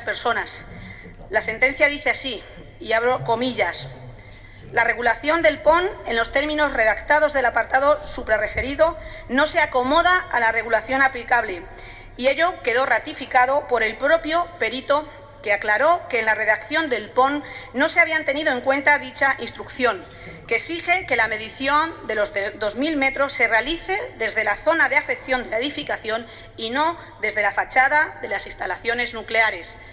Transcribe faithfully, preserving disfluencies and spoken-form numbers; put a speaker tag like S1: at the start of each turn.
S1: personas. La sentencia dice así, y abro comillas: la regulación del P O N, en los términos redactados del apartado suprarreferido, no se acomoda a la regulación aplicable, y ello quedó ratificado por el propio perito, que aclaró que en la redacción del P O N no se habían tenido en cuenta dicha instrucción, que exige que la medición de los de dos mil metros se realice desde la zona de afección de la edificación y no desde la fachada de las instalaciones nucleares.